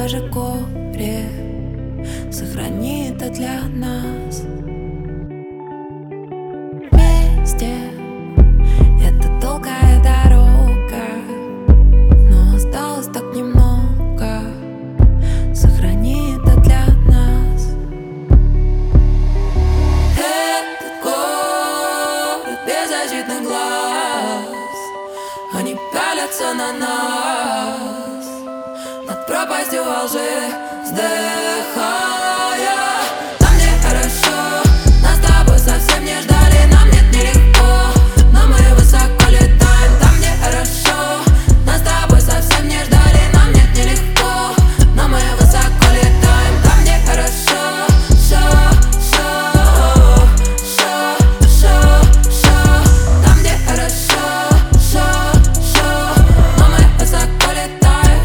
даже горе. Сохрани это для нас. Вместе это долгая дорога, но осталось так немного. Сохрани это для нас. Этот город беззащитных глаз, они пялятся на нас над пропастью во лжи, вздыхая. Нам не хорошо, нас с тобой совсем не ждали. Нам нет нелегко, но мы высоко летаем. Там не хорошо, нас с тобой совсем не ждали. Нам нет нелегко, но мы высоко летаем. Там не хорошо, там не хорошо, но мы высоко летаем.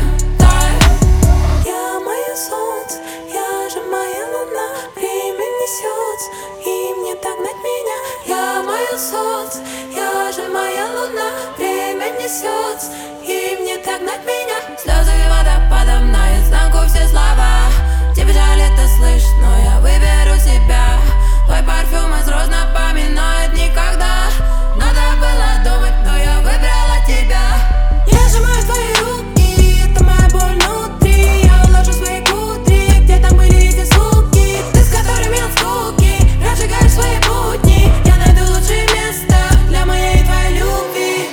Я мое солнце, я же моя луна. Время несется, и мне догнать меня. Я мое солнце, я же моя луна. Время несется, и мне догнать меня. Слезы водопадом наизнанку все слова. Тебе жаль это слышь, но я выберу себя. Твой парфюм из роз напоминает никогда. Надо было думать, но я выбрала тебя. Я сжимаю твои руки, это моя боль внутри. Я уложу свои кудри, где там были эти звуки. Ты, с которыми от скуки разжигаешь свои будни. Я найду лучшее место для моей и твоей любви.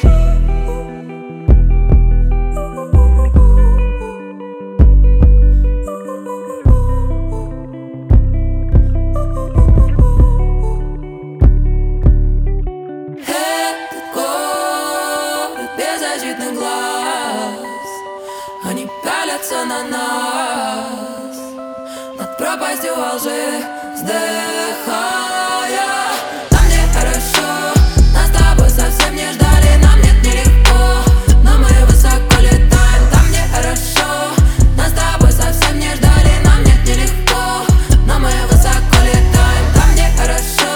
Этот город беззащитных глаз, они пялятся на нас над пропастью во лжи, вздыхая. Нам не хорошо, нас с тобой совсем не ждали. Нам нет нелегко, но мы высоко летаем. Там не хорошо, нас с тобой совсем не ждали. Нам нет нелегко, но мы высоко летаем. Там не хорошо,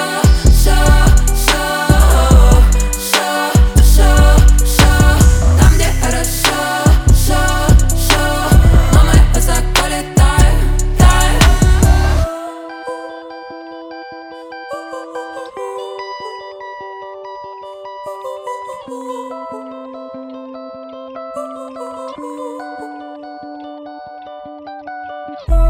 там не хорошо, но мы высоко летаем. Oh